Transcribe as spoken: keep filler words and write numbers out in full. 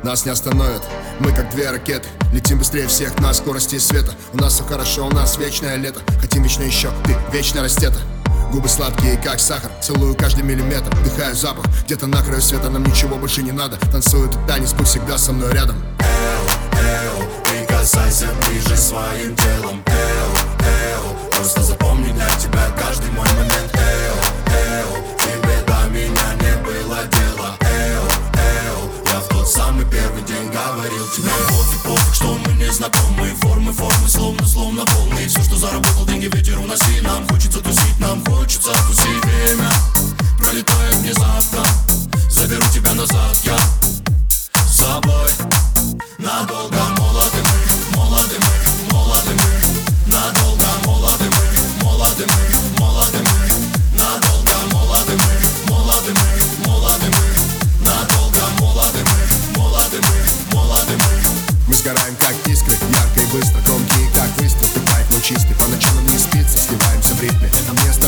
нас не остановят. Мы как две ракеты, летим быстрее всех на скорости света. У нас все хорошо, у нас вечное лето. Хотим вечно еще, ты вечно растета. Губы сладкие, как сахар, целую каждый миллиметр. Вдыхаю запах, где-то на краю света. Нам ничего больше не надо. Танцую этот танец, будь всегда со мной рядом. Эу, эу, прикасайся ближе своим телом. Эу, эу, просто запомни для тебя каждый мой момент. Эу, эу, тебе до меня не было дела. Эу, эу, я в тот самый первый день говорил тебе. Пофиг, пофиг, что мы не знакомы. Формы, формы, словно, словно полные. Все, что заработал, деньги ветер уноси. Нам хочется тусить, нам хочется вкусить. Время пролетает внезапно. Заберу тебя назад, я с собой. Надолго молоды мы, молоды мы, молоды мы. Надолго молоды мы, молоды мы, молоды мы. Надолго молоды мы, молоды мы, молоды мы. Надолго молоды мы, молоды мы, молоды мы. Мы сгораем как искры, ярко и быстро, громкие как выстрел. Ты кайф, но чистый, по ночам нам не спится, сливаемся в ритме. Место